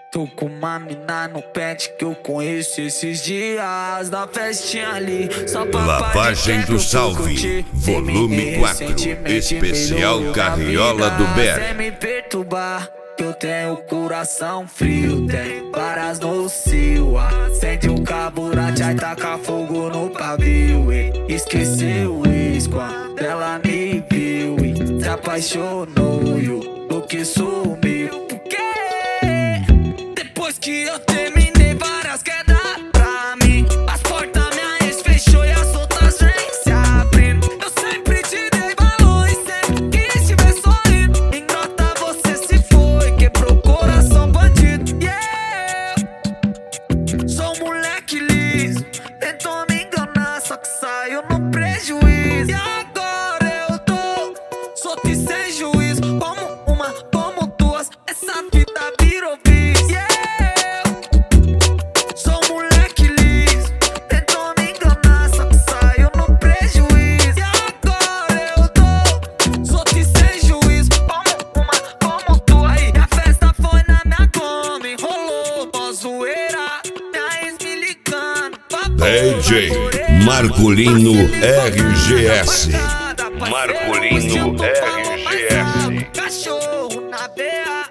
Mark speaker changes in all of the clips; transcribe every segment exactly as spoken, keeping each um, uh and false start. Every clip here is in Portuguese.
Speaker 1: Tô com uma mina no pet que eu conheço esses dias da festinha ali. Só pra
Speaker 2: Lavagem do Salve, volume quatro, especial Carriola do Ber.
Speaker 1: Sem me perturbar, que eu tenho o coração frio, tenho varas no cio. Acende o carburante, aí taca fogo no pavio. E esqueceu o ex quando ela me viu e se apaixonou e o look sumiu. Depois que eu terminei, várias quedas pra mim. As portas minha ex fechou e as outras vêm se abrindo. Eu sempre te dei valor e sempre quis te ver sorrindo. Ignota, você se foi, quebrou o coração bandido. Yeah, sou um moleque liso, tentou me enganar, só que saiu no prejuízo. E agora eu tô solto e sem juízo. Como uma, como duas, essa vida virou vício.
Speaker 2: D J Marcolino R G S. Marcolino R G S.
Speaker 1: Cachorro na beira.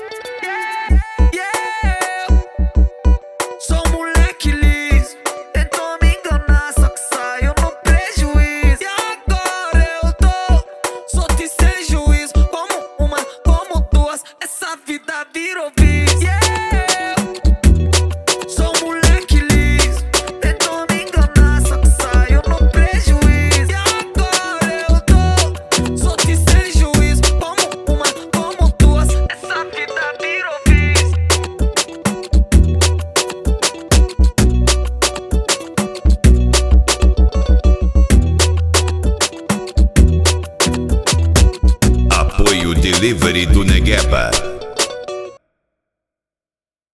Speaker 1: Sou um moleque liso, tentou me enganar, só que saiu no prejuízo. E agora eu tô solto e sem juízo. Como uma, como duas, essa vida virou vício.
Speaker 2: Apoio Delivery do Negueba.